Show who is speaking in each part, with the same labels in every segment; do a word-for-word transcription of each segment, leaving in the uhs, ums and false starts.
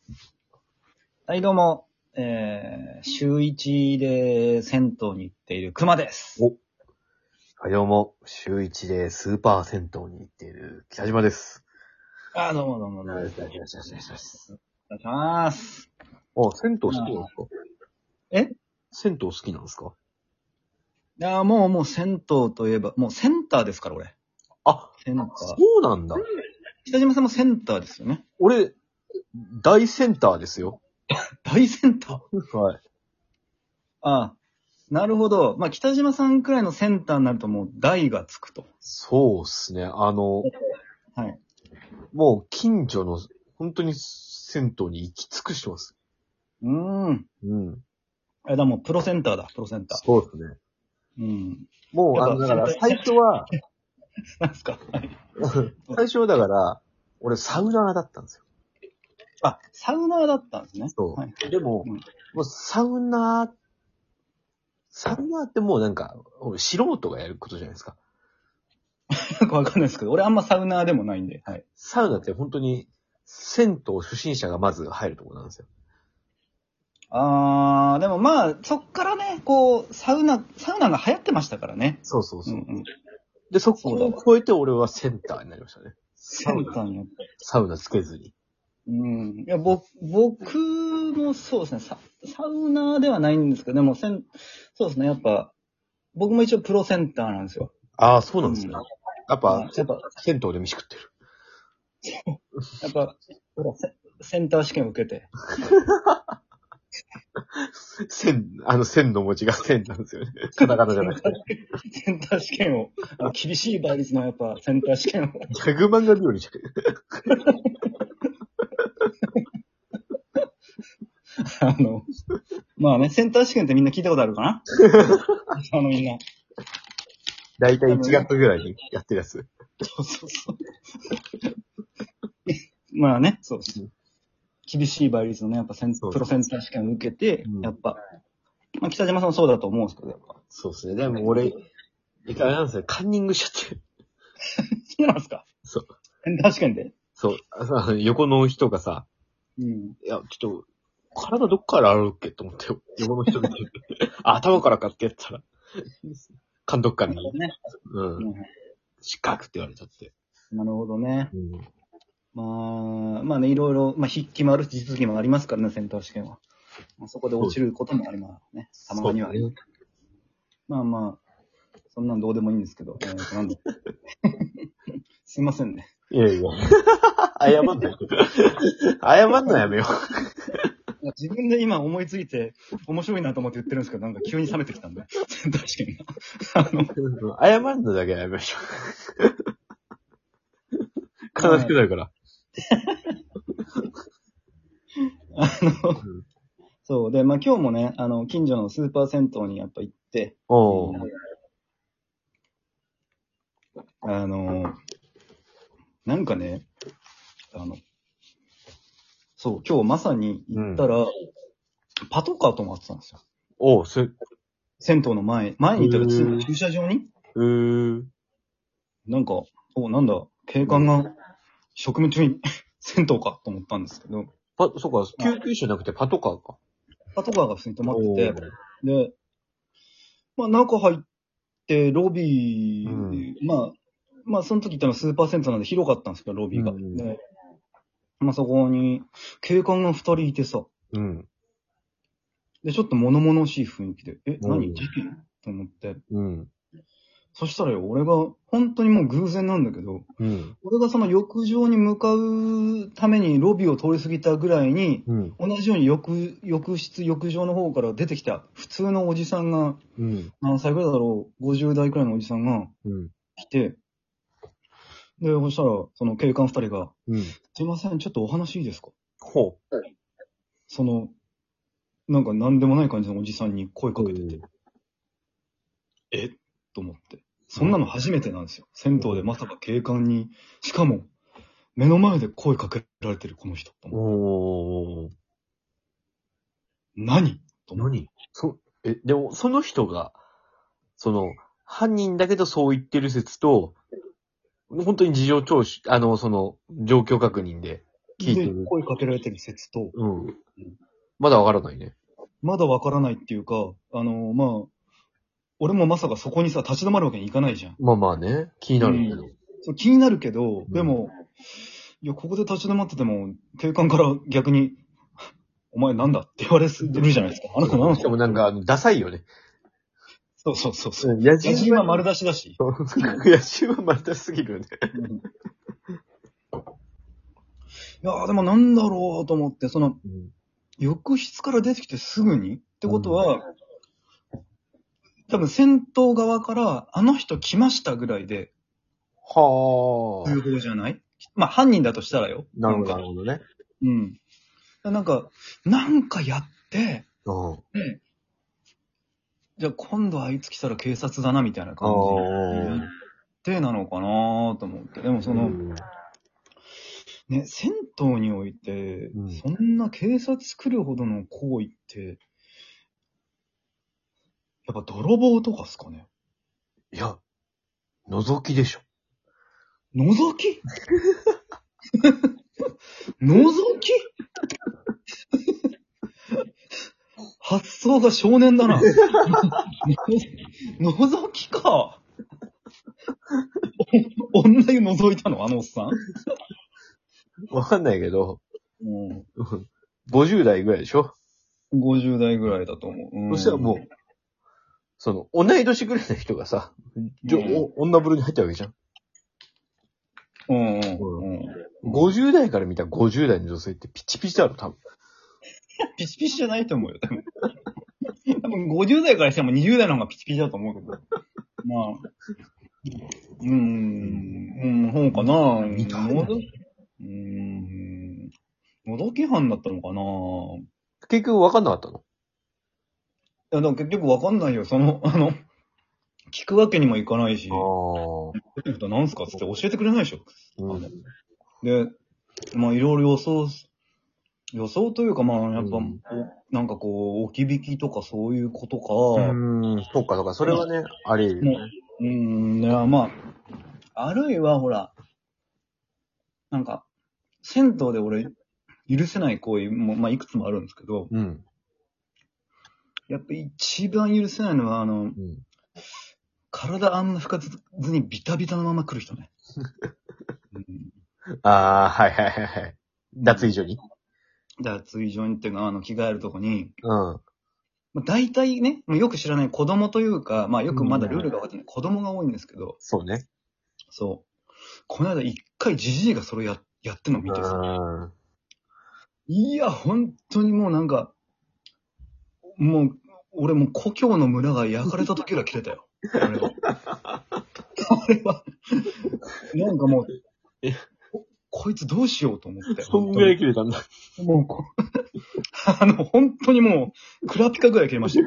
Speaker 1: はい、どうも、えー、週一で銭湯に行っている熊です。
Speaker 2: お。はい、どうも、週一でスーパー銭湯に行っている北島です。
Speaker 1: あー、どうもどうもどうも。
Speaker 2: お願いします。お願いします。お願いします。
Speaker 1: お願いします。
Speaker 2: あ、銭湯好きなんですか？
Speaker 1: え
Speaker 2: 銭湯好きなんですか？
Speaker 1: いやーもう、もう銭湯といえば、もうセンターですから、俺。
Speaker 2: あ、
Speaker 1: センター。
Speaker 2: そうなんだ。
Speaker 1: 北島さんもセンターですよね。
Speaker 2: 俺、大センターですよ。
Speaker 1: 大センター
Speaker 2: はい。
Speaker 1: ああ、なるほど。まあ、北島さんくらいのセンターになるともう大がつくと。
Speaker 2: そうっすね。あの、
Speaker 1: はい。
Speaker 2: もう近所の、本当に銭湯に行き尽くしてます。
Speaker 1: うーん。
Speaker 2: うん。
Speaker 1: あれだ、もうプロセンターだ、プロセンター。
Speaker 2: そうですね。
Speaker 1: うん。
Speaker 2: もう、
Speaker 1: やっぱ
Speaker 2: あの、だから最初は、
Speaker 1: なんすかはい。
Speaker 2: 最初はだから、俺サウナーだったんですよ。
Speaker 1: あ、サウナーだったんですね。
Speaker 2: そう。
Speaker 1: はい。
Speaker 2: でも、
Speaker 1: うん、
Speaker 2: もうサウナー、サウナーってもうなんか、素人がやることじゃないですか。
Speaker 1: よくわかんないですけど、俺あんまサウナーでもないんで、はい。
Speaker 2: サウナって本当に、銭湯初心者がまず入るところなんですよ。
Speaker 1: あー、でもまあ、そっからね、こう、サウナ、サウナが流行ってましたからね。
Speaker 2: そうそうそう。
Speaker 1: うんうん。
Speaker 2: で、そこ
Speaker 1: そうだわ
Speaker 2: を超えて俺はセンターになりましたね。
Speaker 1: センターにやっぱ
Speaker 2: サウナつけずに。
Speaker 1: うん。いや、僕、僕もそうですね、サ、サウナーではないんですけど、でも、セン、そうですね、やっぱ、僕も一応プロセンターなんですよ。
Speaker 2: ああ、そうなんですね。
Speaker 1: うん
Speaker 2: やっぱ、
Speaker 1: やっぱ、
Speaker 2: 銭湯で飯食ってる。
Speaker 1: やっぱ、ほらセ、センター試験を受けて。
Speaker 2: 線、あの線の文字が線なんですよね。カタカナじゃなくて。
Speaker 1: センター試験を、あの厳しい倍率のやっぱセンター試験を。
Speaker 2: ギャグ漫画料理じゃ
Speaker 1: あの、まあね、センター試験ってみんな聞いたことあるかなあのみんな。
Speaker 2: だいたいいちがつぐらいにやってるやつ。
Speaker 1: そうそうそう。まあね、そうです。厳しい倍率のね、やっぱセン
Speaker 2: そう
Speaker 1: プロセンター試験を受けて、
Speaker 2: うん
Speaker 1: やっぱ、まあ北島さんもそうだと思うんですけど、やっぱ。
Speaker 2: そうですね。でも俺、一回なんですよ。カンニングしちゃって。
Speaker 1: そうなんですか
Speaker 2: そう。
Speaker 1: センター試験で
Speaker 2: そう。あの横の人がさ、
Speaker 1: うん。
Speaker 2: いや、ちょっと、体どっから洗うっけと思って、横の人見て、あ、頭からかってやったら、監督官に、
Speaker 1: ね。
Speaker 2: うん、
Speaker 1: うん
Speaker 2: 失格って言われちゃって。
Speaker 1: なるほどね。
Speaker 2: うん、
Speaker 1: まあ、まあね、いろいろ、まあ筆記もあるし、実技もありますからね、センター試験は。まあ、そこで落ちることもありますね。たまには。
Speaker 2: そうね。
Speaker 1: まあまあ、そんなんどうでもいいんですけど、えーと、なんだすいませんね。
Speaker 2: いやいや。謝んない。謝んのやめよ
Speaker 1: 自分で今思いついて、面白いなと思って言ってるんですけど、なんか急に冷めてきたんで、センター試験が。あの、
Speaker 2: う。謝んのだけはやめましょう。悲しくなるから。
Speaker 1: あの、
Speaker 2: うん
Speaker 1: そう。で、まあ今日もね、あの、近所のスーパー銭湯にやっぱ行って、
Speaker 2: おー。
Speaker 1: あの、なんかね、あの、そう、今日まさに行ったら、パトカー止まってたんですよ。
Speaker 2: おー、す、
Speaker 1: 銭湯の前、前に行ったら
Speaker 2: うー
Speaker 1: 駐車場に
Speaker 2: うー。
Speaker 1: なんか、お、なんだ、警官が職務中に銭湯かと思ったんですけど、
Speaker 2: パ、そうか、救急車じゃなくてパトカーか。
Speaker 1: パトカーが普通に止まってて、
Speaker 2: おー
Speaker 1: で、まあ中入ってロビー、
Speaker 2: うん
Speaker 1: まあ、まあその時行ったのはスーパー銭湯なんで広かったんですけど、ロビーが。
Speaker 2: うん
Speaker 1: で、まあそこに警官が二人いてさ、
Speaker 2: うん。
Speaker 1: で、ちょっと物々しい雰囲気で、え、
Speaker 2: うん
Speaker 1: 何事件と思って。
Speaker 2: うん。
Speaker 1: そしたらよ、俺が、本当にもう偶然なんだけど、
Speaker 2: うん。
Speaker 1: 俺がその浴場に向かうためにロビーを通り過ぎたぐらいに、
Speaker 2: うん。
Speaker 1: 同じように浴、浴室、浴場の方から出てきた普通のおじさんが、
Speaker 2: うん。
Speaker 1: 何歳ぐらいだろう、ごじゅう代くらいのおじさんが
Speaker 2: うん。
Speaker 1: 来て、で、そしたら、その警官二人が、
Speaker 2: うん。
Speaker 1: すいません、ちょっとお話いいですか
Speaker 2: ほ
Speaker 1: その、なんか何でもない感じのおじさんに声
Speaker 2: う。
Speaker 1: かけてて、えと思って。そんなの初めてなんですよ。銭湯でまさか警官に、しかも、目の前で声かけられてるこの人。と思って
Speaker 2: おー。
Speaker 1: 何と思って。
Speaker 2: 何そ、え、でも、その人が、その、犯人だけどそう言ってる説と、本当に事情聴取、あの、その、状況確認で、 聞いてる
Speaker 1: で、声かけられてる説と、
Speaker 2: うん。まだわからないね。
Speaker 1: まだわからないっていうか、あの、まあ、俺もまさかそこにさ、立ち止まるわけにいかないじゃん。
Speaker 2: まあまあね。気になるけど。
Speaker 1: そう気になるけど、
Speaker 2: ん
Speaker 1: でも、いや、ここで立ち止まってても、警官から逆に、お前なんだって言われるじゃないですか。あなたなん
Speaker 2: しかもなんか、あの、ダサいよね。
Speaker 1: そうそうそうそう。
Speaker 2: 野
Speaker 1: 野人は丸出しだし。
Speaker 2: 野人は丸出しすぎるよね。
Speaker 1: うんいやーでもなんだろうと思って、その、
Speaker 2: うん
Speaker 1: 浴室から出てきてすぐにってことは、多分戦闘側からあの人来ましたぐらいで
Speaker 2: は
Speaker 1: 通報じゃないまあ犯人だとしたらよ。
Speaker 2: あ。なるほど、
Speaker 1: なんか
Speaker 2: なるほどね。
Speaker 1: うん。なんか、なんかやって、
Speaker 2: うん。
Speaker 1: でじゃあ今度あいつ来たら警察だなみたいな感じでなのかなと思って。でもその、
Speaker 2: うん
Speaker 1: ね、銭湯において、
Speaker 2: うん
Speaker 1: そんな警察来るほどの行為って、やっぱ泥棒とかっすかね
Speaker 2: いや、覗きでしょ。
Speaker 1: 覗き覗き発想が少年だな。覗きか。お女湯覗いたのあのおっさん
Speaker 2: わかんないけど、
Speaker 1: うん
Speaker 2: ごじゅう代ぐらいでしょ。
Speaker 1: ごじゅう代ぐらいだと思う。うん
Speaker 2: そしたらもう、その、同い年ぐらいの人がさ、じょ
Speaker 1: うん
Speaker 2: お女風呂に入ったわけじゃん。
Speaker 1: うんうんうん。
Speaker 2: ごじゅう代から見たごじゅう代の女性ってピチピチだろ、多分。
Speaker 1: ピチピチじゃないと思うよ、多分。多分ごじゅう代からしてもにじゅう代の方がピチピチだと思うけど。まあ。うーん、うん、そうかな。
Speaker 2: 見た
Speaker 1: のぞうーん。覗き犯だったのかない
Speaker 2: 結局分かんなかったの？
Speaker 1: や、でも結局わかんないよ。その、あの、聞くわけにもいかないし。
Speaker 2: ああ。
Speaker 1: 何すかつって教えてくれないでしょ。
Speaker 2: うん。
Speaker 1: で、まあいろいろ予想、予想というかまあやっぱ、
Speaker 2: うん
Speaker 1: なんかこう、置き引きとかそういうことか。
Speaker 2: うーん、そうか、そうか、それはね、あり得るよね。
Speaker 1: うーん、いやまあ、あるいはほら、なんか、銭湯で俺、許せない行為も、まあいくつもあるんですけど、
Speaker 2: うん。
Speaker 1: やっぱ一番許せないのは、あの、
Speaker 2: うん。
Speaker 1: 体あんま拭かずにビタビタのまま来る人ね。うん
Speaker 2: ああ、はいはいはいはい。脱衣所に。
Speaker 1: 脱衣所にっていうか、あの、着替えるとこに、
Speaker 2: うん。
Speaker 1: まあ、大体ね、もうよく知らない子供というか、まあよくまだルールが分かってない子供が多いんですけど、
Speaker 2: そうね。
Speaker 1: そう。この間一回ジジイがそれや、やってんの見てさ、
Speaker 2: うん。
Speaker 1: いや、本当にもうなんか、もう、俺もう故郷の村が焼かれた時が来てたよ。あれは。あれは、なんかもう、ここいつどうしようと思って。
Speaker 2: そんぐらい切れたんだ。
Speaker 1: もうこ、あの、本当にもう、クラピカぐらい切れましたよ。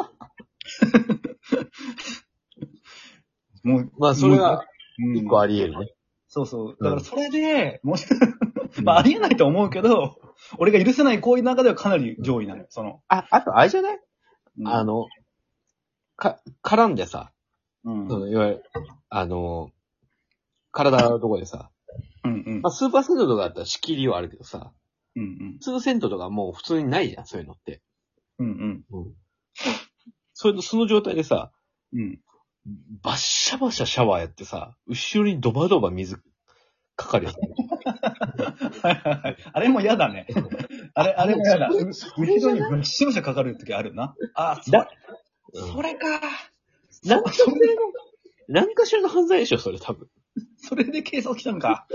Speaker 1: もう、
Speaker 2: まあ、それが、
Speaker 1: うん
Speaker 2: 一個あり得るね。
Speaker 1: そうそう。だからそれで、もし、まあありえないと思うけど、俺が許せない行為の中ではかなり上位なの。その、
Speaker 2: あ、あと、あれじゃない、
Speaker 1: うん
Speaker 2: あの、か、絡んでさ、
Speaker 1: うん。
Speaker 2: その、いわゆる、あの、体のとこでさ、
Speaker 1: うんうん
Speaker 2: まあ、スーパー銭湯とかだったら仕切りはあるけどさ、
Speaker 1: うん
Speaker 2: 普通銭湯とかもう普通にないじゃん、そういうのって。
Speaker 1: うんうん
Speaker 2: うん。それと、その状態でさ、
Speaker 1: うん
Speaker 2: バッシャバシャシャワーやってさ、後ろにドバドバ水かかるやつ。
Speaker 1: はいはいはい。あれも嫌だね。あれ、あれも嫌だ。う
Speaker 2: そ
Speaker 1: 後ろにブッシュブシャかかる時あるな。あ、そ
Speaker 2: だ
Speaker 1: れ、それか。
Speaker 2: なんかしらの、なんかしらの犯罪でしょ、それ多分。
Speaker 1: それで警察来たんか。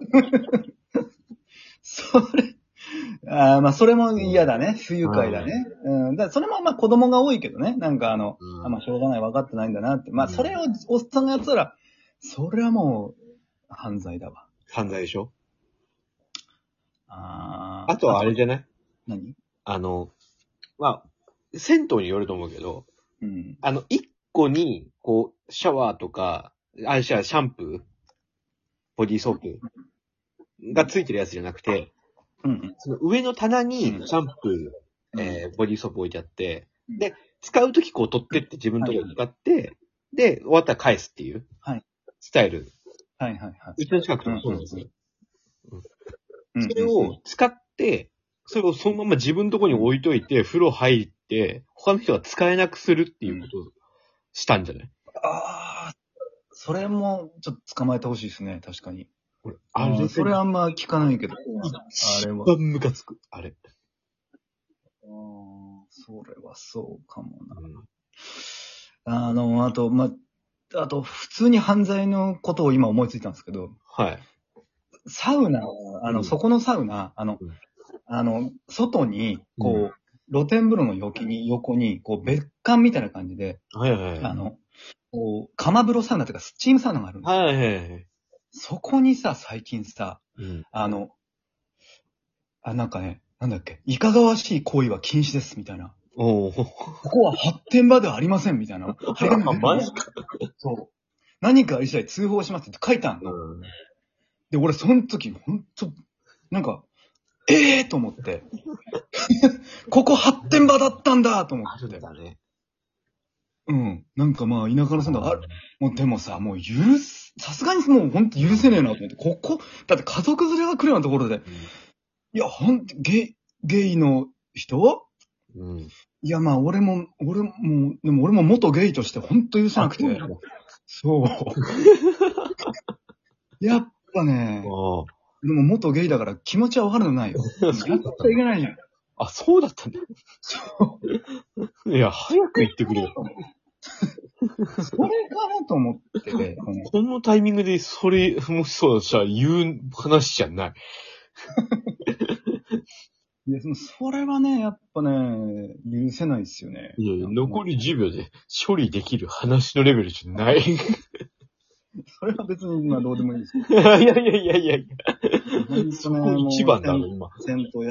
Speaker 1: それ、あーまあ、それも嫌だね。不愉快だね。うん。だからそれもまあ子供が多いけどね。なんかあの、
Speaker 2: うん
Speaker 1: あまあしょうがない、分かってないんだなって。まあそれをおっさんがやってたら、それはもう犯罪だわ。
Speaker 2: 犯罪でしょ。
Speaker 1: あー
Speaker 2: あとはあれじゃない？
Speaker 1: 何
Speaker 2: あの、まあ、銭湯によると思うけど、
Speaker 1: うん。
Speaker 2: あの、一個に、こう、シャワーとか、あ、シャシャンプー、ボディーソープがついてるやつじゃなくて、
Speaker 1: うんうん。
Speaker 2: その上の棚に
Speaker 1: うん
Speaker 2: シャンプー、えーボディーソープ置いてあって、で、使うときこう取ってって自分のところに使って、で、終わったら返すっていう、
Speaker 1: はい
Speaker 2: スタイル。
Speaker 1: はいはいは
Speaker 2: うちの近くでもそうなんですよ。 それを使って、それをそのまま自分のところに置いといて、風呂入って、他の人が使えなくするっていうことをしたんじゃない、
Speaker 1: うん、ああ、それもちょっと捕まえてほしいですね、確かに。
Speaker 2: あれ、
Speaker 1: それあんま聞かないけど。あれは。
Speaker 2: 一番ムカつく、あれ。
Speaker 1: あそれはそうかもな。
Speaker 2: うん、
Speaker 1: あの、あと、ま、あと、普通に犯罪のことを今思いついたんですけど。
Speaker 2: はい。
Speaker 1: サウナ、あの、うん、そこのサウナ、あの、うん、あの、外に、こう、うん、露天風呂の横に、横に、こう、別館みたいな感じで、
Speaker 2: はいはいはい。
Speaker 1: あの、こう、釜風呂サウナというか、スチームサウナがあるんですよ。
Speaker 2: はいはいはい。
Speaker 1: そこにさ、最近さ、
Speaker 2: うん、あ
Speaker 1: の、あ、なんかね、なんだっけ、いかがわしい行為は禁止です、みたいな。
Speaker 2: お
Speaker 1: ここは発展場ではありません、みたいな。張り紙が出てる。マジか。そう。何かあり次第通報しますって書いたんだ。うん、で、俺その時、ほんと、なんか、ええー、と思って。ここ発展場だったんだと思って。あるんだね。うん。なんかまあ、田舎の住んだ、あ、もうでもさ、もう許す、さすがにもうほんと許せねえなと思って。ここ、だって家族連れが来るようなところで、うん、いや、ほんと、ゲイ、ゲイの人、うん、いや、まあ、俺も、俺も、でも俺も元ゲイとしてほんと許せなくて。そう。やっぱね、でも元ゲイだから気持ちはわかるのないよ。やっちゃいけないじゃん。
Speaker 2: あ、そうだったんだ。そう。いや、早く言ってくれよ。
Speaker 1: それかなと思ってて。
Speaker 2: このタイミングでそれ、もしそうだったら言う話じゃない。
Speaker 1: いや、それはね、やっぱね、許せないですよね。
Speaker 2: いやいや、残りじゅうびょうで処理できる話のレベルじゃない。
Speaker 1: それは別に今どうでもいいです。
Speaker 2: いやいやいやいやいや。そこ一番だろ、今。